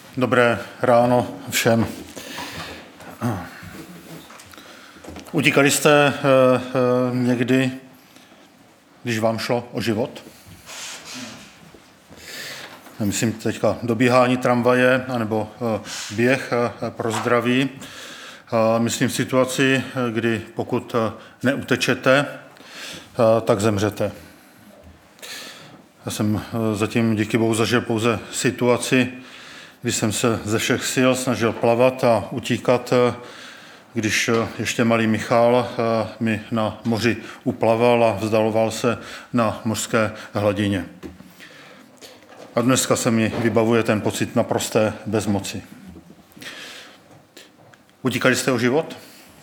Dobré ráno všem. Utíkali jste někdy, když vám šlo o život? Myslím teďka dobíhání tramvaje anebo běh pro zdraví. Myslím situaci, kdy pokud neutečete, tak zemřete. Já jsem zatím díky Bohu zažil pouze situaci, kdy jsem se ze všech sil snažil plavat a utíkat, když ještě malý Michal mi na moři uplaval a vzdaloval se na mořské hladině. A dneska se mi vybavuje ten pocit naprosté bezmoci. Utíkali jste o život?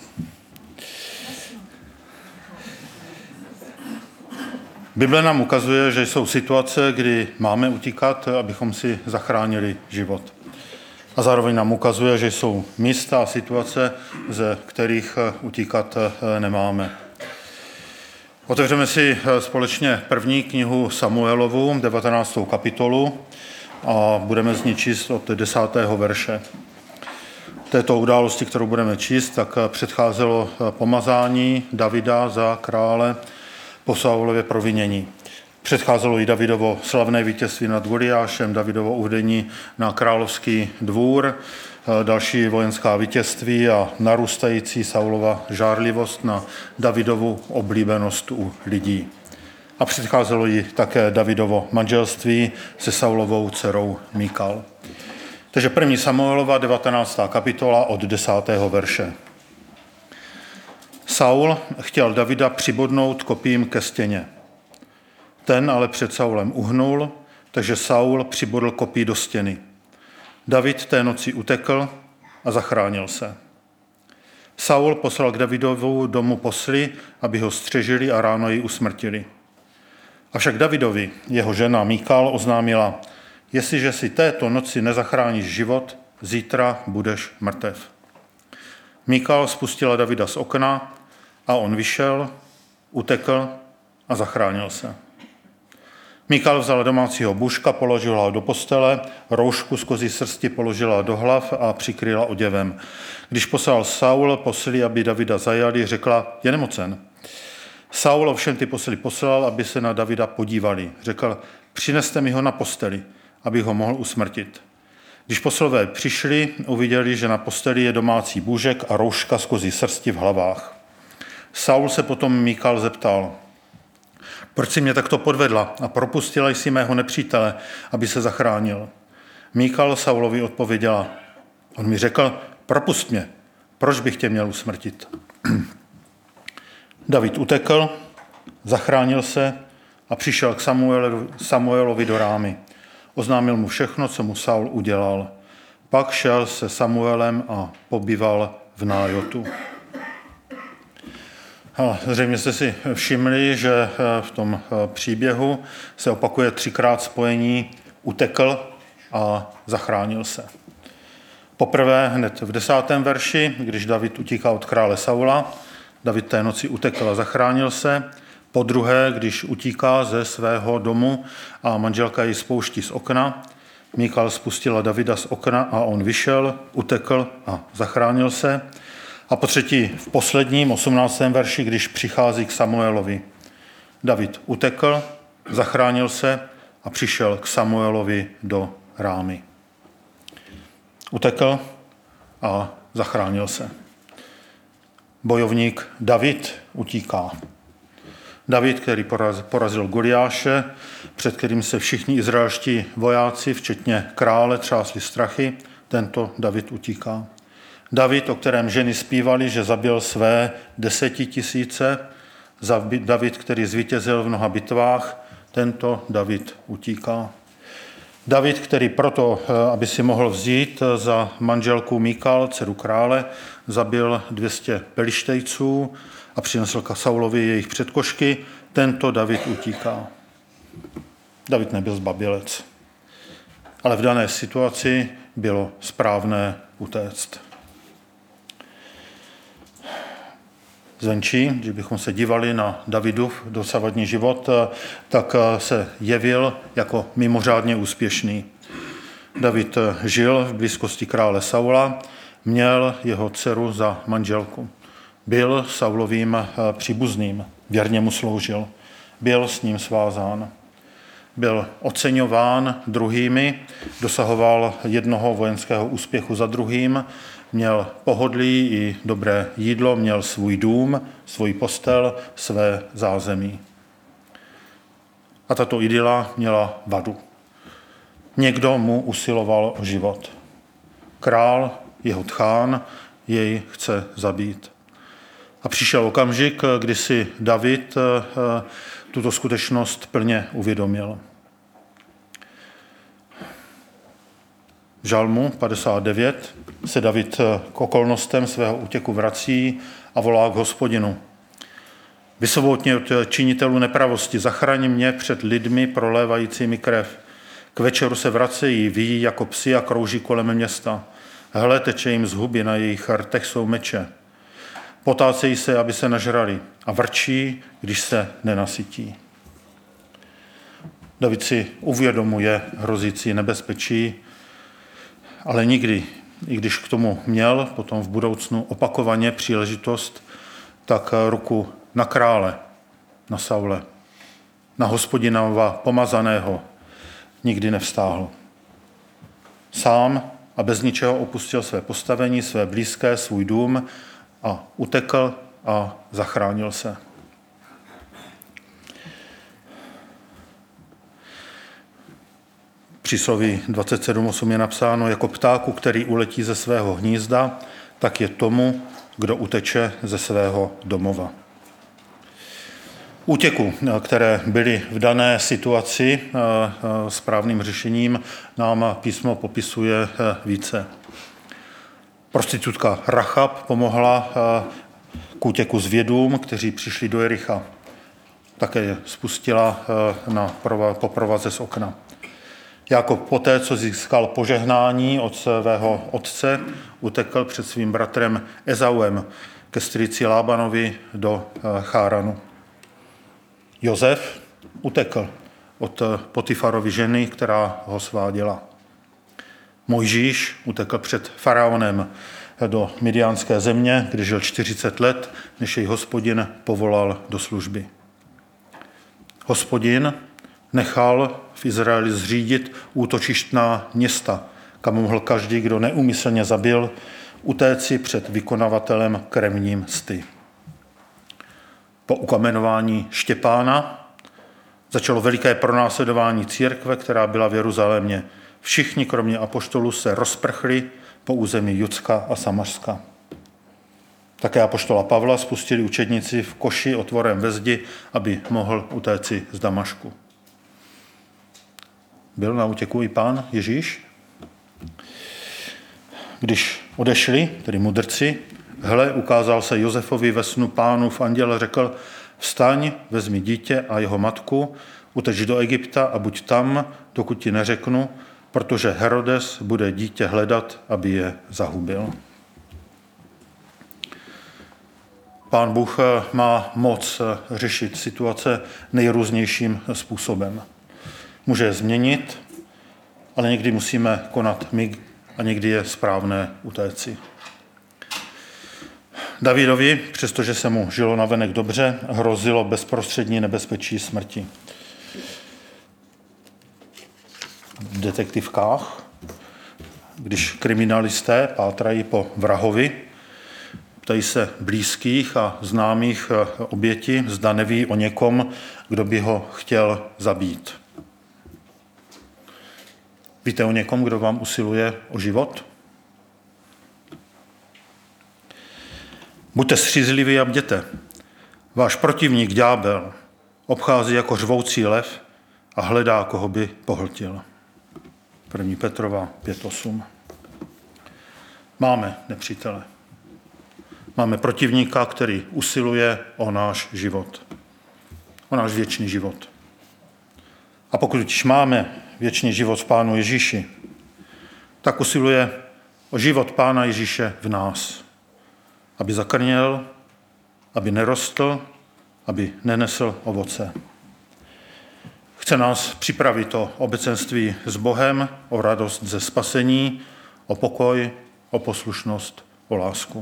Bible nám ukazuje, že jsou situace, kdy máme utíkat, abychom si zachránili život. A zároveň nám ukazuje, že jsou místa a situace, ze kterých utíkat nemáme. Otevřeme si společně první knihu Samuelovu, 19. kapitolu, a budeme z ní číst od 10. verše. Této události, kterou budeme číst, tak předcházelo pomazání Davida za krále po Saulově provinění. Předcházelo i Davidovo slavné vítězství nad Goliášem, Davidovo uvedení na královský dvůr, další vojenská vítězství a narůstající Saulova žárlivost na Davidovu oblíbenost u lidí. A předcházelo jí také Davidovo manželství se Saulovou dcerou Míkal. Takže 1. Samuelova, 19. kapitola od 10. verše. Saul chtěl Davida přibodnout kopím ke stěně. Ten ale před Saulem uhnul, takže Saul přibodl kopí do stěny. David té noci utekl a zachránil se. Saul poslal k Davidovu domu posly, aby ho střežili a ráno ji usmrtili. Avšak Davidovi jeho žena Míkal oznámila: jestliže si této noci nezachráníš život, zítra budeš mrtev. Míkal spustila Davida z okna a on vyšel, utekl a zachránil se. Míkal vzala domácího buška, položila ho do postele, roušku z kozí srsti položila do hlav a přikryla oděvem. Když poslal Saul posly, aby Davida zajali, řekla: je nemocen. Saul ovšem ty posly poslal, aby se na Davida podívali. Řekl: přineste mi ho na posteli, abych ho mohl usmrtit. Když poslové přišli, uviděli, že na posteli je domácí bůžek a rouška z kozí srsti v hlavách. Saul se potom Míkal zeptal: proč jsi mě takto podvedla a propustila jsi mého nepřítele, aby se zachránil? Míkal Saulovi odpověděla: on mi řekl: propust mě, proč bych tě měl usmrtit? David utekl, zachránil se a přišel k Samuelovi do Rámy. Oznámil mu všechno, co mu Saul udělal. Pak šel se Samuelem a pobýval v Nájotu. Zřejmě jste si všimli, že v tom příběhu se opakuje 3krát spojení utekl a zachránil se. Poprvé hned v 10. verši, když David utíká od krále Saula, David té noci utekl a zachránil se. Po druhé, když utíká ze svého domu a manželka ji spouští z okna, Míkal spustila Davida z okna a on vyšel, utekl a zachránil se. A po třetí, v posledním 18. verši, když přichází k Samuelovi, David utekl, zachránil se a přišel k Samuelovi do Rámy. Utekl a zachránil se. Bojovník David utíká. David, který porazil Goliáše, před kterým se všichni izraelští vojáci, včetně krále, třásli strachy, tento David utíká. David, o kterém ženy zpívali, že zabil své 10 000, David, který zvítězil v mnoha bitvách, tento David utíká. David, který proto, aby si mohl vzít za manželku Míkal, dceru krále, zabil 200 pelištejců a přinesl k Saulovi jejich předkošky, tento David utíká. David nebyl zbabělec, ale v dané situaci bylo správné utéct. Zvenčí, když bychom se dívali na Davidův dosavadní život, tak se jevil jako mimořádně úspěšný. David žil v blízkosti krále Saula, měl jeho dceru za manželku. Byl Saulovým příbuzným, věrně mu sloužil, byl s ním svázán. Byl oceňován druhými, dosahoval jednoho vojenského úspěchu za druhým, měl pohodlí i dobré jídlo, měl svůj dům, svůj postel, své zázemí. A tato idyla měla vadu. Někdo mu usiloval o život. Král, jeho tchán, jej chce zabít. A přišel okamžik, kdy si David tuto skutečnost plně uvědomil. V Žalmu 59 se David k okolnostem svého útěku vrací a volá k Hospodinu. Vysvobodně od činitelů nepravosti, zachraň mě před lidmi prolévajícími krev. K večeru se vracejí, vyjí jako psi a krouží kolem města. Hle, teče jim z huby, na jejich rtech jsou meče. Potácejí se, aby se nažrali a vrčí, když se nenasytí. David si uvědomuje hrozící nebezpečí, ale nikdy, i když k tomu měl potom v budoucnu opakovaně příležitost, tak ruku na krále, na Saule, na Hospodinova pomazaného nikdy nevstáhl. Sám a bez ničeho opustil své postavení, své blízké, svůj dům a utekl a zachránil se. Přísloví 27:8 je napsáno, jako ptáku, který uletí ze svého hnízda, tak je tomu, kdo uteče ze svého domova. Útěku, které byly v dané situaci správným řešením, nám písmo popisuje více. Prostitutka Rachab pomohla k útěku zvědům, kteří přišli do Jericha. Také je spustila po provaze z okna. Jákob poté, co získal požehnání od svého otce, utekl před svým bratrem Ezauem ke strýci Lábanovi do Cháranu. Josef utekl od Potifarovy ženy, která ho sváděla. Mojžíš utekl před faraonem do Midiánské země, kde žil 40 let, než jej Hospodin povolal do služby. Hospodin nechal v Izraeli zřídit útočištná města, kam mohl každý, kdo neúmyslně zabil, utéci před vykonavatelem krevní msty. Po ukamenování Štěpána začalo veliké pronásledování církve, která byla v Jeruzalémě. Všichni, kromě apoštolů, se rozprchli po území Judska a Samařska. Také apoštola Pavla spustili učedníci v koši otvorem ve zdi, aby mohl utéci z Damašku. Byl na útěku i Pán Ježíš. Když odešli, tedy mudrci, hle, ukázal se Josefovi ve snu Pánův anděl, řekl, vstaň, vezmi dítě a jeho matku, uteč do Egypta a buď tam, dokud ti neřeknu, protože Herodes bude dítě hledat, aby je zahubil. Pán Bůh má moc řešit situace nejrůznějším způsobem. Může je změnit, ale někdy musíme konat my a někdy je správné utéci. Davidovi, přestože se mu žilo navenek dobře, hrozilo bezprostřední nebezpečí smrti. V detektivkách, když kriminalisté pátrají po vrahovi, ptají se blízkých a známých oběti, zda neví o někom, kdo by ho chtěl zabít. Víte o někom, kdo vám usiluje o život? Buďte střízliví a bděte. Váš protivník ďábel obchází jako řvoucí lev a hledá, koho by pohltil. 1. Petrova 5:8. Máme nepřítele. Máme protivníka, který usiluje o náš život. O náš věčný život. A pokud už máme věčný život v Pánu Ježíši, tak usiluje o život Pána Ježíše v nás. Aby zakrněl, aby nerostl, aby nenesl ovoce. Chce nás připravit o obecenství s Bohem, o radost ze spasení, o pokoj, o poslušnost, o lásku.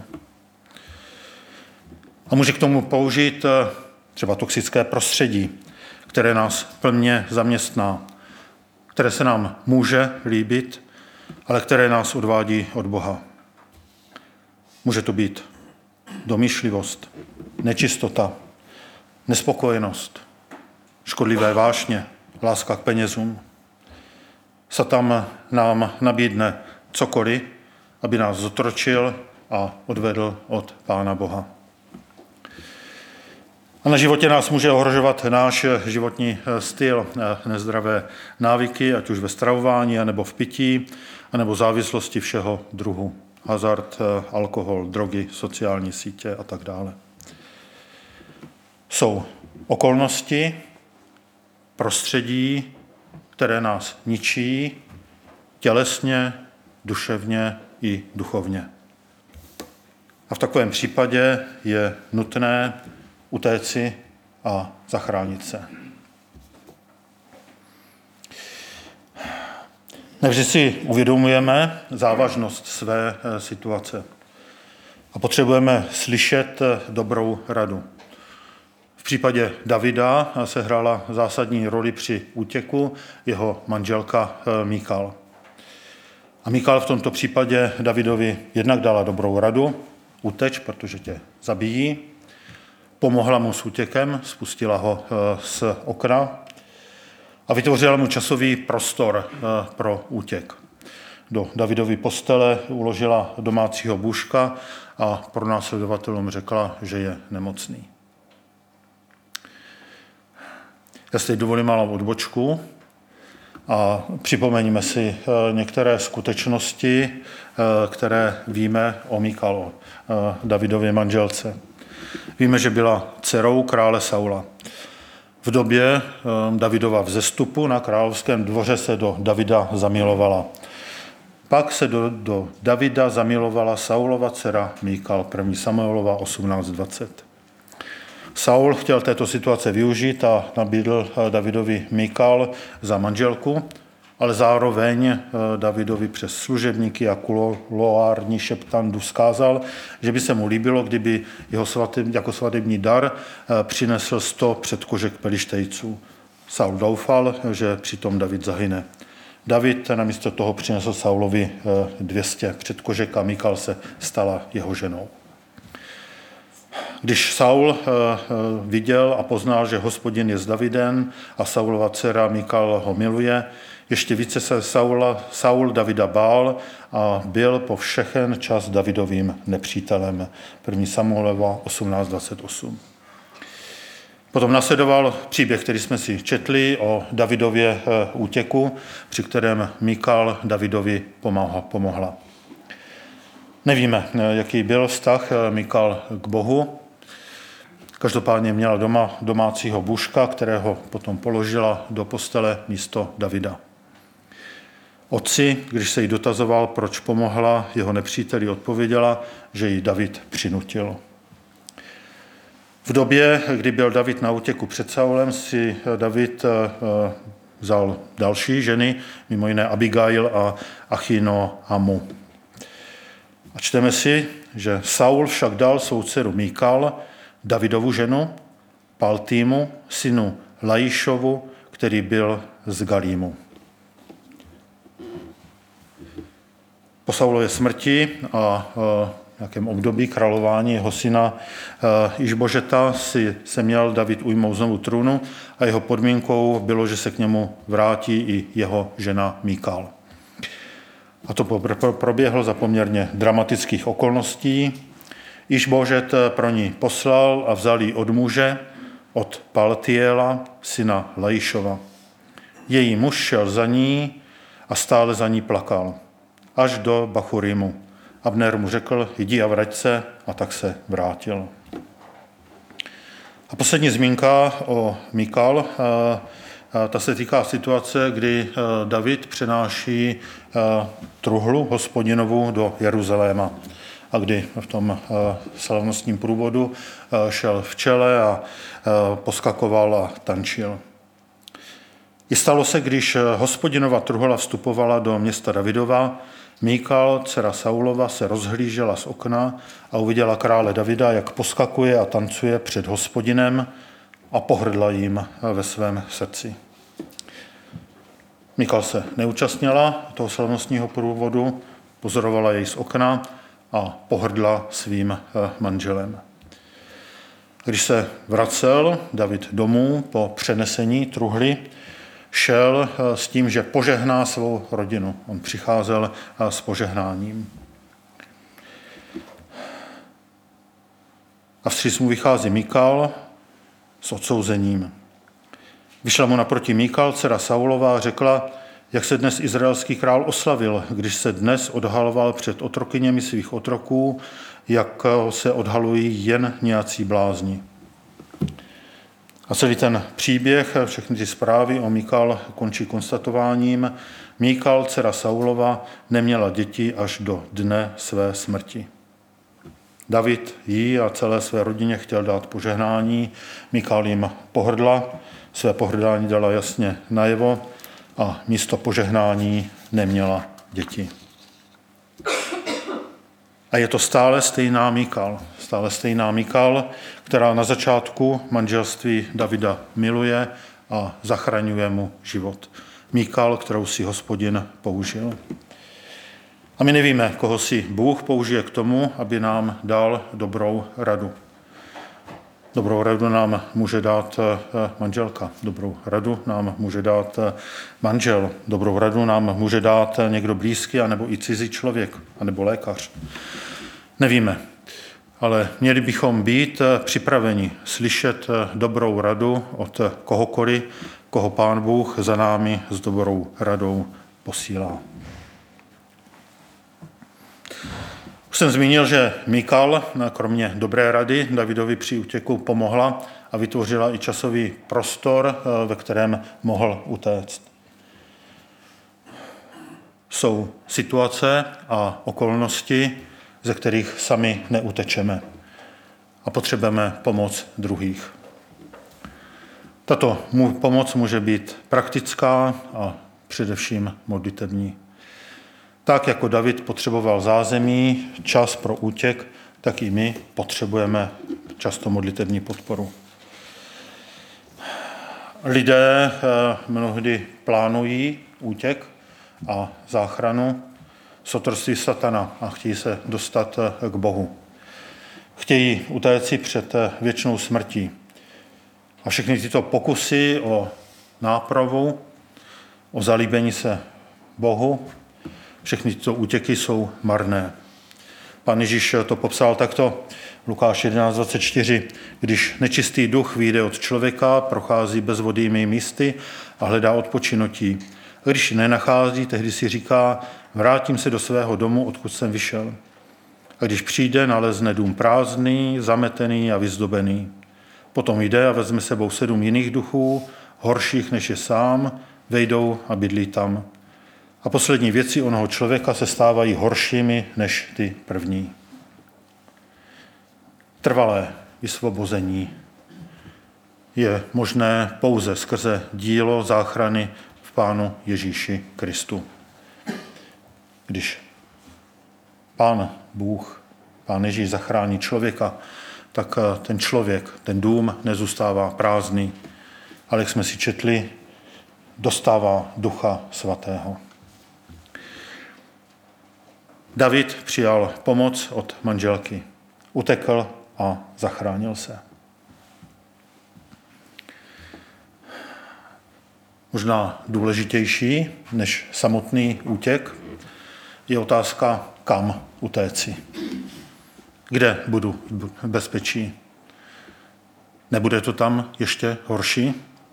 A může k tomu použít třeba toxické prostředí, které nás plně zaměstná, které se nám může líbit, ale které nás odvádí od Boha. Může to být domýšlivost, nečistota, nespokojenost, škodlivé vášně, láska k penězům. Satan nám nabídne cokoliv, aby nás zotročil a odvedl od Pána Boha. A na životě nás může ohrožovat náš životní styl, nezdravé návyky, ať už ve stravování, anebo v pití, anebo závislosti všeho druhu. Hazard, alkohol, drogy, sociální sítě a tak dále. Jsou okolnosti, prostředí, které nás ničí tělesně, duševně i duchovně. A v takovém případě je nutné utéci a zachránit se. Nevždy si uvědomujeme závažnost své situace a potřebujeme slyšet dobrou radu. V případě Davida se hrála zásadní roli při útěku jeho manželka Míkal. A Míkal v tomto případě Davidovi jednak dala dobrou radu, uteč, protože tě zabijí, pomohla mu s útěkem, spustila ho z okna a vytvořila mu časový prostor pro útěk. Do Davidovy postele uložila domácího bůžka a pronásledovatelům řekla, že je nemocný. Já si teď dovolím malou odbočku a připomeňme si některé skutečnosti, které víme o Míkal, o Davidově manželce. Víme, že byla dcerou krále Saula. V době Davidova vzestupu na královském dvoře se do Davida zamilovala. Pak se do Davida zamilovala Saulova dcera Míkal, 1. Samuelova 18:20. Saul chtěl této situace využít a nabídl Davidovi Míkal za manželku, ale zároveň Davidovi přes služebníky a kuloární šeptandu vzkázal, že by se mu líbilo, kdyby jako svatební dar přinesl 100 předkožek pelištejců. Saul doufal, že přitom David zahyne. David namísto toho přinesl Saulovi 200 předkožek a Míkal se stala jeho ženou. Když Saul viděl a poznal, že Hospodin je s Davidem a Saulova dcera Míkal ho miluje, ještě více se Saul Davida bál a byl po všechen čas Davidovým nepřítelem. 1. Samuelova 18:28. Potom nasledoval příběh, který jsme si četli o Davidově útěku, při kterém Míkal Davidovi pomohla. Nevíme, jaký byl vztah Míkal k Bohu. Každopádně měla doma domácího bůžka, kterého potom položila do postele místo Davida. Otci, když se jí dotazoval, proč pomohla, jeho nepříteli odpověděla, že ji David přinutil. V době, kdy byl David na útěku před Saulem, si David vzal další ženy, mimo jiné Abigail a Achinoamu. A čteme si, že Saul však dal svou dceru Míkal, Davidovu ženu, Paltímu, synu Laišovu, který byl z Galímu. Po Saulově smrti a nějakém období králování jeho syna Išbožeta se měl David ujmout znovu trůnu a jeho podmínkou bylo, že se k němu vrátí i jeho žena Míkal. A to proběhlo za poměrně dramatických okolností. Išbožet pro ní poslal a vzal ji od muže, od Paltiela, syna Laišova. Její muž šel za ní a stále za ní plakal, až do Bachurimu. Abner mu řekl, jdi a vrať se, a tak se vrátil. A poslední zmínka o Míkal, ta se týká situace, kdy David přenáší truhlu Hospodinovu do Jeruzaléma a kdy v tom slavnostním průvodu šel v čele a poskakoval a tančil. I stalo se, když Hospodinova truhla vstupovala do města Davidova, Míkal, dcera Saulova, se rozhlížela z okna a uviděla krále Davida, jak poskakuje a tancuje před Hospodinem, a pohrdla jim ve svém srdci. Míkal se neúčastnila toho slavnostního průvodu, pozorovala jej z okna a pohrdla svým manželem. Když se vracel David domů po přenesení truhly, šel s tím, že požehná svou rodinu. On přicházel s požehnáním. A vstříc mu vychází Míkal s odsouzením. Vyšla mu naproti Míkal, dcera Saulova, a řekla, jak se dnes izraelský král oslavil, když se dnes odhaloval před otrokyněmi svých otroků, jak se odhalují jen nějací blázni. A celý ten příběh, všechny ty zprávy o Míkal končí konstatováním: Míkal, dcera Saulova, neměla děti až do dne své smrti. David jí a celé své rodině chtěl dát požehnání, Míkal jim pohrdla, své pohrdání dala jasně najevo a místo požehnání neměla děti. A je to stále stejná Míkal, která na začátku manželství Davida miluje a zachraňuje mu život. Míkal, kterou si Hospodin použil. A my nevíme, koho si Bůh použije k tomu, aby nám dal dobrou radu. Dobrou radu nám může dát manželka, dobrou radu nám může dát manžel, dobrou radu nám může dát někdo blízký, anebo i cizí člověk, anebo lékař. Nevíme, ale měli bychom být připraveni slyšet dobrou radu od kohokoliv, koho Pán Bůh za námi s dobrou radou posílá. Už jsem zmínil, že Míkal, kromě dobré rady, Davidovi při útěku pomohla a vytvořila i časový prostor, ve kterém mohl utéct. Jsou situace a okolnosti, ze kterých sami neutečeme a potřebujeme pomoc druhých. Tato pomoc může být praktická a především modlitební. Tak jako David potřeboval zázemí, čas pro útěk, tak i my potřebujeme často modlitební podporu. Lidé mnohdy plánují útěk a záchranu z otroctví satana a chtějí se dostat k Bohu. Chtějí utéct před věčnou smrtí. A všechny tyto pokusy o nápravu, o zalíbení se Bohu, všechny tyto útěky jsou marné. Pán Ježíš to popsal takto v Lukáš 11:24. Když nečistý duch vyjde od člověka, prochází bezvodnými místy a hledá odpočinutí. A když ji nenachází, tehdy si říká, vrátím se do svého domu, odkud jsem vyšel. A když přijde, nalezne dům prázdný, zametený a vyzdobený. Potom jde a vezme sebou 7 jiných duchů, horších než je sám, vejdou a bydlí tam. A poslední věci onoho člověka se stávají horšími než ty první. Trvalé vysvobození je možné pouze skrze dílo záchrany v Pánu Ježíši Kristu. Když Pán Bůh, Pán Ježíš zachrání člověka, tak ten člověk, ten dům nezůstává prázdný, ale jak jsme si četli, dostává Ducha Svatého. David přijal pomoc od manželky, utekl a zachránil se. Možná důležitější než samotný útěk je otázka, kam utéci. Kde budu v bezpečí? Nebude to tam ještě horší?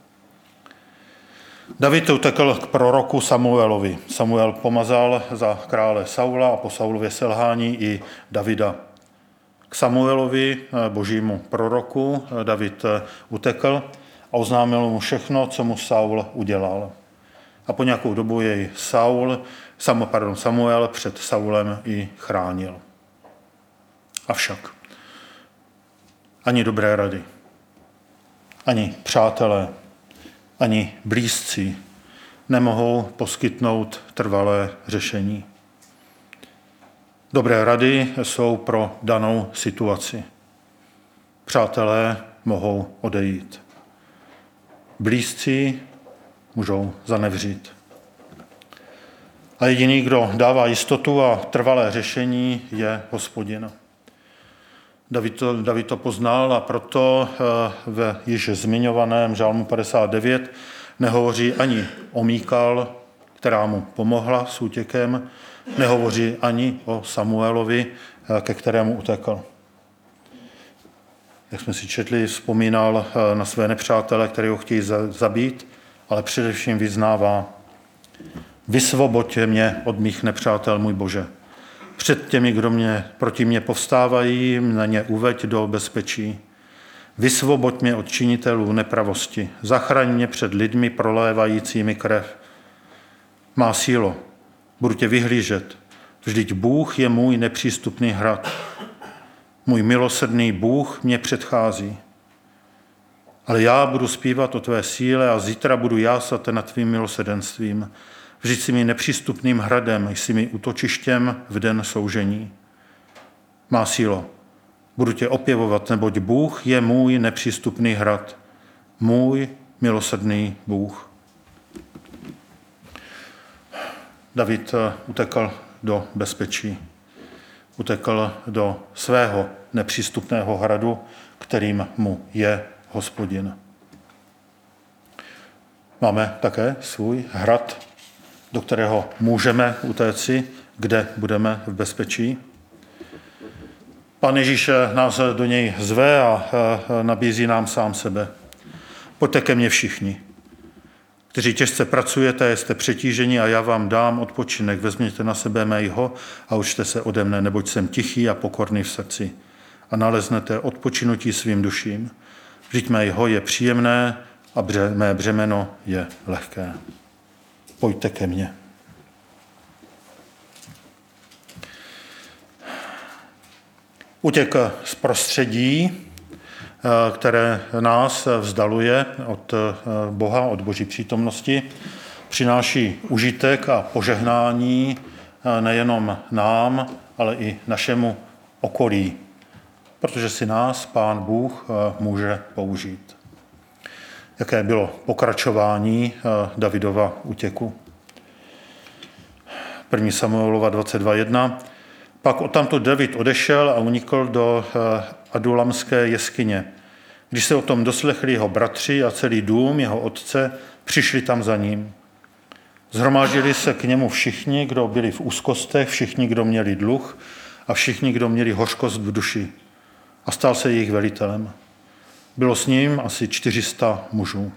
David utekl k proroku Samuelovi. Samuel pomazal za krále Saula a po Saulově selhání i Davida. K Samuelovi, božímu proroku, David utekl a oznámil mu všechno, co mu Saul udělal. A po nějakou dobu jej Samuel před Saulem i chránil. Avšak ani dobré rady, ani přátelé, ani blízcí nemohou poskytnout trvalé řešení. Dobré rady jsou pro danou situaci. Přátelé mohou odejít. Blízcí můžou zanevřít. A jediný, kdo dává jistotu a trvalé řešení, je Hospodin. David to poznal a proto ve již zmiňovaném žálmu 59 nehovoří ani o Míkal, která mu pomohla s útěkem, nehovoří ani o Samuelovi, ke kterému utekl. Jak jsme si četli, vzpomínal na své nepřátele, které ho chtějí zabít, ale především vyznává: Vysvoboď mě od mých nepřátel, můj Bože. Před těmi, kdo proti mě povstávají, mě uveď do bezpečí. Vysvoboď mě od činitelů nepravosti. Zachraň mě před lidmi prolévajícími krev. Má sílo, budu tě vyhlížet. Vždyť Bůh je můj nepřístupný hrad. Můj milosrdný Bůh mě předchází. Ale já budu zpívat o tvé síle a zítra budu jásat nad tvým milosrdenstvím. Vždyť jsi mi nepřístupným hradem, jsi mi útočištěm v den soužení. Má sílo, budu tě opěvovat, neboť Bůh je můj nepřístupný hrad, můj milosrdný Bůh. David utekl do bezpečí. Utekl do svého nepřístupného hradu, kterým mu je Hospodin. Máme také svůj hrad, do kterého můžeme utéci, kde budeme v bezpečí. Pán Ježíš nás do něj zve a nabízí nám sám sebe. Pojďte ke mně všichni, kteří těžce pracujete, jste přetíženi a já vám dám odpočinek. Vezměte na sebe mého a učte se ode mne, neboť jsem tichý a pokorný v srdci a naleznete odpočinutí svým duším. Vždyť mého je příjemné a mé břemeno je lehké. Pojďte ke mně. Útěk z prostředí, které nás vzdaluje od Boha, od Boží přítomnosti, přináší užitek a požehnání nejenom nám, ale i našemu okolí, protože si nás Pán Bůh může použít. Jaké bylo pokračování Davidova útěku? 1. Samuelova 22.1. Pak odtamtud David odešel a unikl do adulamské jeskyně. Když se o tom doslechli jeho bratři a celý dům jeho otce, přišli tam za ním. Zhromáždili se k němu všichni, kdo byli v úzkostech, všichni, kdo měli dluh a všichni, kdo měli hořkost v duši. A stal se jejich velitelem. Bylo s ním asi 400 mužů.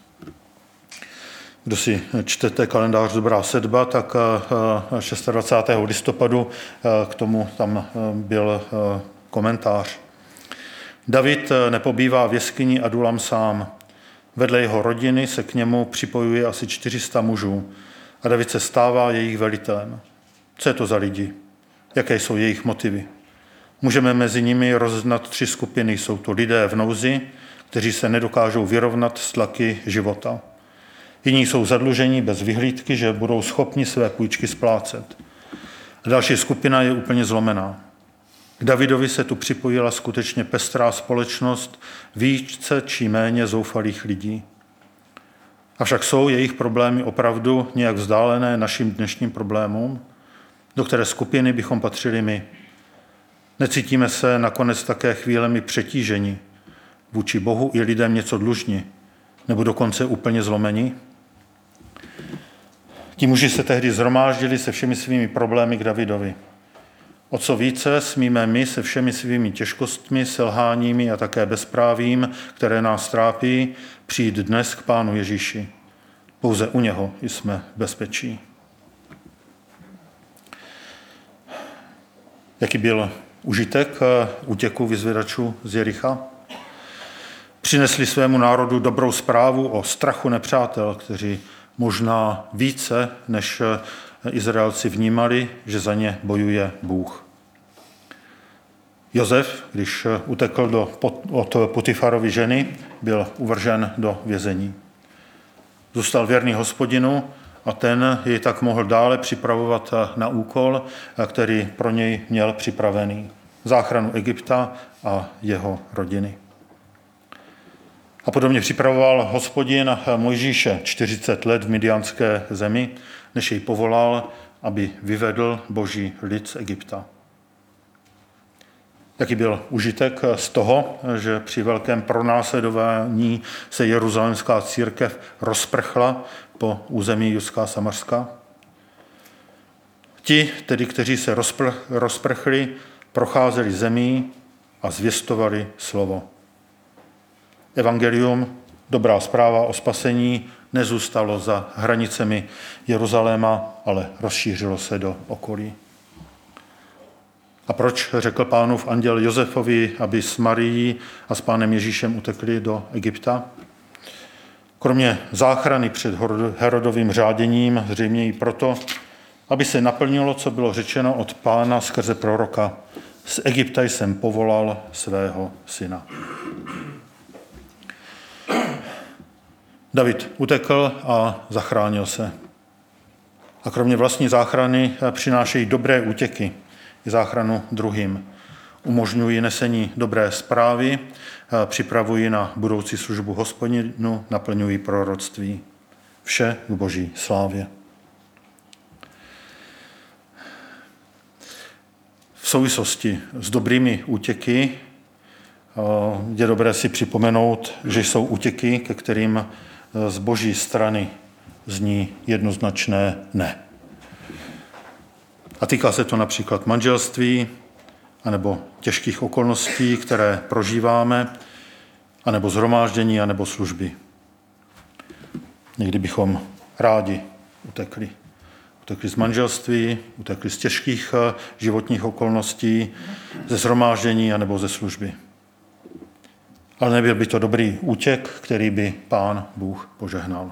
Kdo si čtete kalendář Dobrá sedba, tak 26. listopadu k tomu tam byl komentář. David nepobývá v jeskyni Adulam sám. Vedle jeho rodiny se k němu připojuje asi 400 mužů a David se stává jejich velitelem. Co je to za lidi? Jaké jsou jejich motivy? Můžeme mezi nimi rozeznat 3 skupiny. Jsou to lidé v nouzi, kteří se nedokážou vyrovnat s tlaky života. Jiní jsou zadlužení bez vyhlídky, že budou schopni své půjčky splácet. A další skupina je úplně zlomená. K Davidovi se tu připojila skutečně pestrá společnost více či méně zoufalých lidí. Avšak jsou jejich problémy opravdu nějak vzdálené našim dnešním problémům, do které skupiny bychom patřili my. Necítíme se nakonec také chvílemi přetížení, vůči Bohu i lidem něco dlužni, nebo dokonce úplně zlomení? Ti muži se tehdy zhromáždili se všemi svými problémy k Davidovi. O co více smíme my se všemi svými těžkostmi, selháními a také bezprávím, které nás trápí, přijít dnes k Pánu Ježíši. Pouze u něho jsme v bezpečí. Jaký byl užitek útěku vyzvědačů z Jericha? Přinesli svému národu dobrou zprávu o strachu nepřátel, kteří možná více než Izraelci vnímali, že za ně bojuje Bůh. Josef, když utekl od Potifarovy ženy, byl uvržen do vězení. Zůstal věrný Hospodinu a ten jej tak mohl dále připravovat na úkol, který pro něj měl připravený. Záchranu Egypta a jeho rodiny. A podobně připravoval Hospodin Mojžíše 40 let v Midianské zemi, než jej povolal, aby vyvedl boží lid z Egypta. Jaký byl užitek z toho, že při velkém pronásledování se jeruzalémská církev rozprchla po území Judská a Samařská? Ti, tedy, kteří se rozprchli, procházeli zemí a zvěstovali slovo. Evangelium, dobrá zpráva o spasení, nezůstalo za hranicemi Jeruzaléma, ale rozšířilo se do okolí. A proč řekl Pánův anděl Josefovi, aby s Marií a s Pánem Ježíšem utekli do Egypta? Kromě záchrany před Herodovým řáděním, zřejmě i proto, aby se naplnilo, co bylo řečeno od Pána skrze proroka. Z Egypta jsem povolal svého syna. David utekl a zachránil se. A kromě vlastní záchrany přinášejí dobré útěky i záchranu druhým. Umožňují nesení dobré zprávy, připravují na budoucí službu Hospodinu, naplňují proroctví. Vše k boží slávě. V souvislosti s dobrými útěky je dobré si připomenout, že jsou útěky, ke kterým z boží strany zní jednoznačné ne. A týká se to například manželství, anebo těžkých okolností, které prožíváme, anebo shromáždění, anebo služby. Někdy bychom rádi utekli. Utekli z manželství, utekli z těžkých životních okolností, ze shromáždění, anebo ze služby. Ale nebyl by to dobrý útěk, který by Pán Bůh požehnal.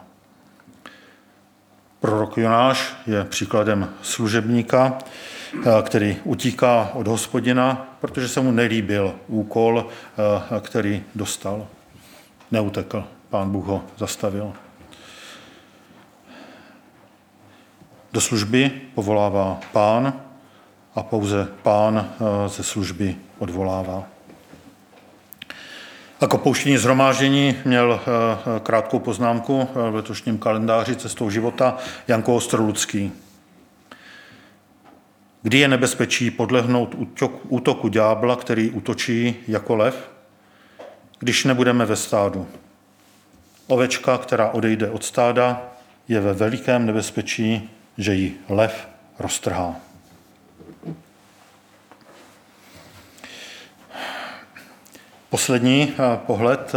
Prorok Jonáš je příkladem služebníka, který utíká od Hospodina, protože se mu nelíbil úkol, který dostal. Neutekl, Pán Bůh ho zastavil. Do služby povolává Pán a pouze Pán ze služby odvolává. Jako pouštění shromáždění měl krátkou poznámku v letošním kalendáři Cestou života Janko Ostrolucký. Kdy je nebezpečí podlehnout útoku ďábla, který útočí jako lev? Když nebudeme ve stádu. Ovečka, která odejde od stáda, je ve velikém nebezpečí, že ji lev roztrhá. Poslední pohled.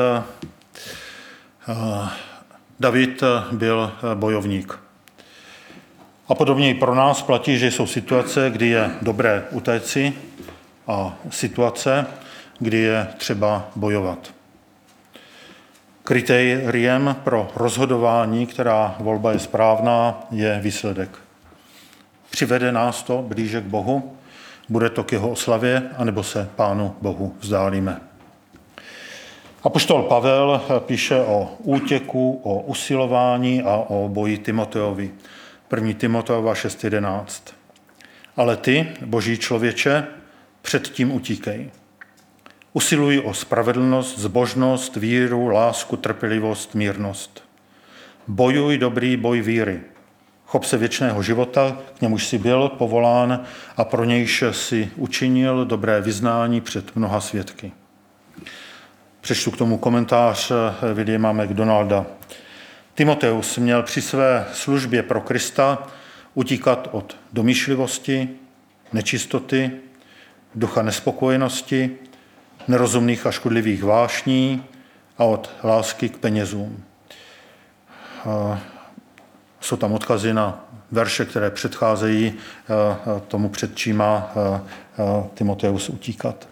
David byl bojovník. A podobně i pro nás platí, že jsou situace, kdy je dobré utéci a situace, kdy je třeba bojovat. Kritériem pro rozhodování, která volba je správná, je výsledek. Přivede nás to blíže k Bohu, bude to k jeho oslavě, anebo se Pánu Bohu vzdálíme. Apoštol Pavel píše o útěku, o usilování a o boji Timoteovi. 1. Timoteova 6.11. Ale ty, boží člověče, před tím utíkej. Usiluj o spravedlnost, zbožnost, víru, lásku, trpělivost, mírnost. Bojuj dobrý boj víry. Chop se věčného života, k němuž jsi byl povolán a pro nějž si učinil dobré vyznání před mnoha svědky. Přečtu k tomu komentář Williama McDonalda. Timoteus měl při své službě pro Krista utíkat od domýšlivosti, nečistoty, ducha nespokojenosti, nerozumných a škodlivých vášní a od lásky k penězům. Jsou tam odkazy na verše, které předcházejí tomu, před čím má Timoteus utíkat.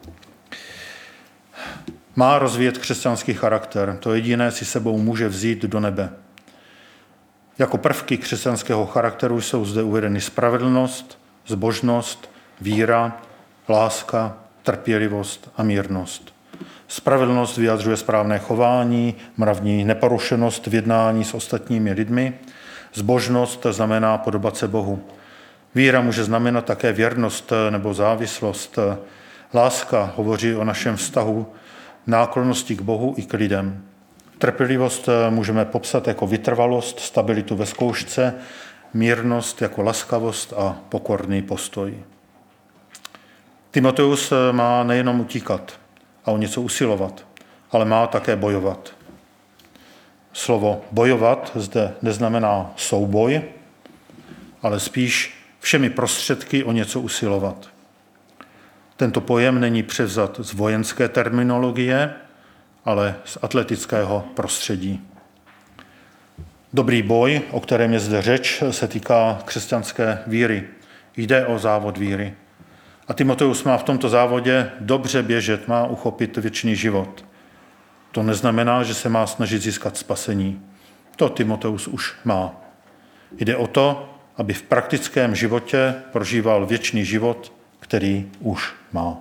Má rozvíjet křesťanský charakter. To jediné si sebou může vzít do nebe. Jako prvky křesťanského charakteru jsou zde uvedeny spravedlnost, zbožnost, víra, láska, trpělivost a mírnost. Spravedlnost vyjadřuje správné chování, mravní neporušenost v jednání s ostatními lidmi. Zbožnost znamená podobat se Bohu. Víra může znamenat také věrnost nebo závislost. Láska hovoří o našem vztahu, náklonnosti k Bohu i k lidem. Trpělivost můžeme popsat jako vytrvalost, stabilitu ve zkoušce, mírnost jako laskavost a pokorný postoj. Timoteus má nejenom utíkat a o něco usilovat, ale má také bojovat. Slovo bojovat zde neznamená souboj, ale spíš všemi prostředky o něco usilovat. Tento pojem není převzat z vojenské terminologie, ale z atletického prostředí. Dobrý boj, o kterém je zde řeč, se týká křesťanské víry. Jde o závod víry. A Timoteus má v tomto závodě dobře běžet, má uchopit věčný život. To neznamená, že se má snažit získat spasení. To Timoteus už má. Jde o to, aby v praktickém životě prožíval věčný život, který už má.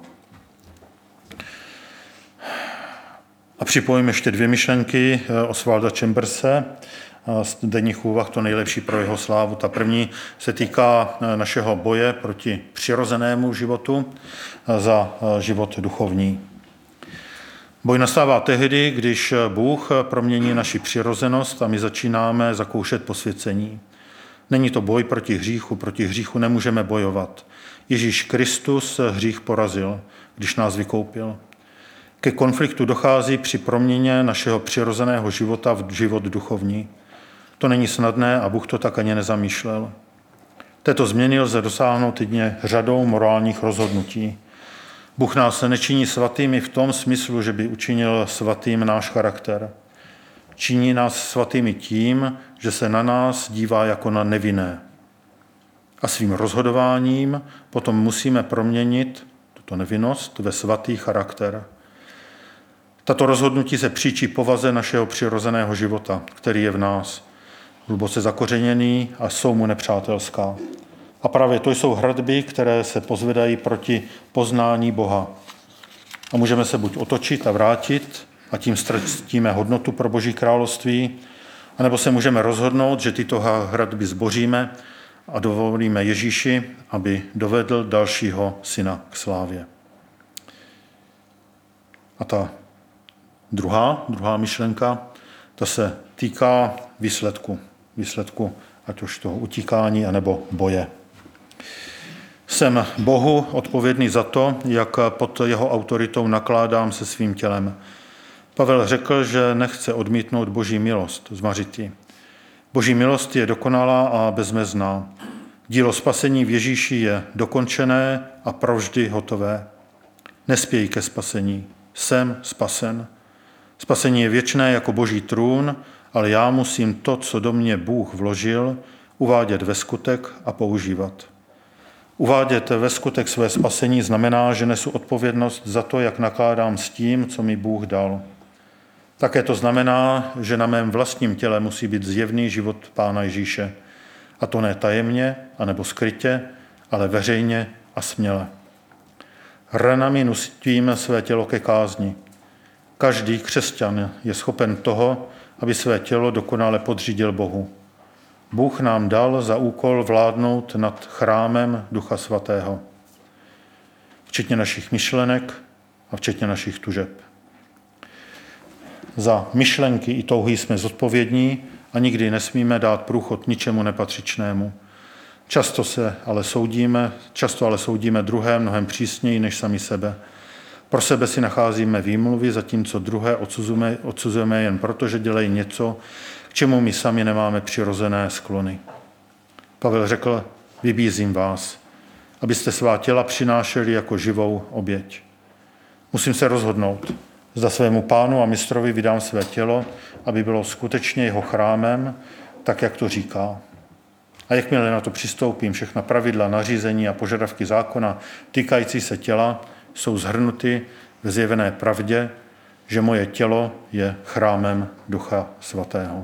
A připojím ještě 2 myšlenky Oswalda Chamberse z denních úvah, to nejlepší pro jeho slávu. Ta první se týká našeho boje proti přirozenému životu za život duchovní. Boj nastává tehdy, když Bůh promění naši přirozenost a my začínáme zakoušet posvěcení. Není to boj proti hříchu nemůžeme bojovat. Ježíš Kristus hřích porazil, když nás vykoupil. Ke konfliktu dochází při proměně našeho přirozeného života v život duchovní. To není snadné a Bůh to tak ani nezamýšlel. Této změny lze dosáhnout jedině řadou morálních rozhodnutí. Bůh nás nečiní svatými v tom smyslu, že by učinil svatým náš charakter. Činí nás svatými tím, že se na nás dívá jako na nevinné. A svým rozhodováním potom musíme proměnit tuto nevinnost ve svatý charakter. Tato rozhodnutí se příčí povaze našeho přirozeného života, který je v nás, hluboce zakořeněný a jsou mu nepřátelská. A právě to jsou hradby, které se pozvedají proti poznání Boha. A můžeme se buď otočit a vrátit, a tím ztratíme hodnotu pro Boží království, anebo se můžeme rozhodnout, že tyto hradby zboříme a dovolíme Ježíši, aby dovedl dalšího syna k slávě. A ta druhá myšlenka, ta se týká výsledku ať už toho utíkání, anebo boje. Jsem Bohu odpovědný za to, jak pod jeho autoritou nakládám se svým tělem. Pavel řekl, že nechce odmítnout Boží milost, zmařit ji. Boží milost je dokonalá a bezmezná. Dílo spasení v Ježíši je dokončené a provždy hotové. Nespěj ke spasení. Jsem spasen. Spasení je věčné jako Boží trůn, ale já musím to, co do mě Bůh vložil, uvádět ve skutek a používat. Uvádět ve skutek své spasení znamená, že nesu odpovědnost za to, jak nakládám s tím, co mi Bůh dal. Také to znamená, že na mém vlastním těle musí být zjevný život Pána Ježíše. A to ne tajemně, anebo skrytě, ale veřejně a směle. Ranami nutím své tělo ke kázni. Každý křesťan je schopen toho, aby své tělo dokonale podřídil Bohu. Bůh nám dal za úkol vládnout nad chrámem Ducha Svatého, včetně našich myšlenek a včetně našich tužeb. Za myšlenky i touhy jsme zodpovědní a nikdy nesmíme dát průchod ničemu nepatřičnému. Často ale soudíme druhé mnohem přísněji než sami sebe. Pro sebe si nacházíme výmluvy, zatímco druhé odsuzujeme jen proto, že dělají něco, k čemu my sami nemáme přirozené sklony. Pavel řekl, vybízím vás, abyste svá těla přinášeli jako živou oběť. Musím se rozhodnout, zda svému Pánu a mistrovi vydám své tělo, aby bylo skutečně jeho chrámem, tak jak to říká. A jakmile na to přistoupím, všechna pravidla, nařízení a požadavky zákona týkající se těla jsou shrnuty ve zjevené pravdě, že moje tělo je chrámem Ducha Svatého.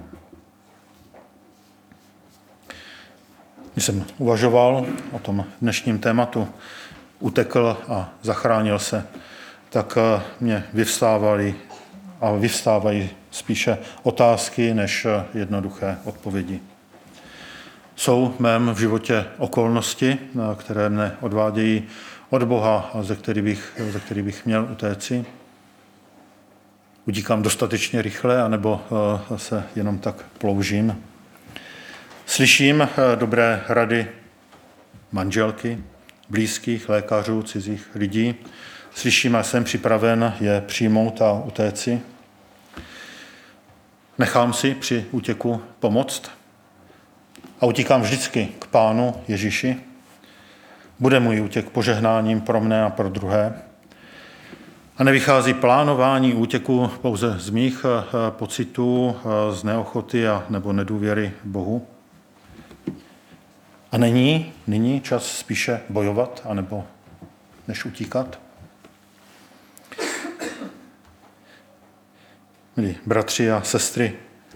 Když jsem uvažoval o tom dnešním tématu, utekl a zachránil se, tak mě vyvstávají spíše otázky než jednoduché odpovědi. Jsou v mém životě okolnosti, které mne odvádějí od Boha a ze kterých bych měl utéci? Utíkám dostatečně rychle, anebo se jenom tak ploužím? Slyším dobré rady manželky, blízkých, lékařů, cizích lidí. Slyším a jsem připraven je přijmout a utéci. Nechám si při útěku pomoct a utíkám vždycky k Pánu Ježíši. Bude můj útěk požehnáním pro mne a pro druhé. A nevychází plánování útěku pouze z mých pocitů, z neochoty a nebo nedůvěry Bohu. A není nyní čas spíše bojovat, anebo než utíkat? Milí bratři a sestry,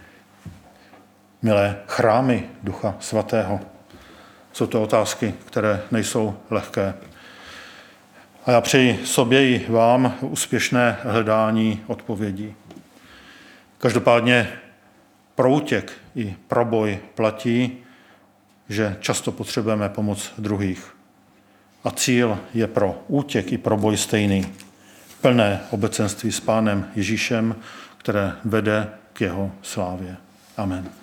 milé chrámy Ducha Svatého, jsou to otázky, které nejsou lehké. A já přeji sobě i vám úspěšné hledání odpovědí. Každopádně pro útěk i pro boj platí, že často potřebujeme pomoc druhých. A cíl je pro útěk i pro boj stejný. Plné obecenství s Pánem Ježíšem, které vede k jeho slávě. Amen.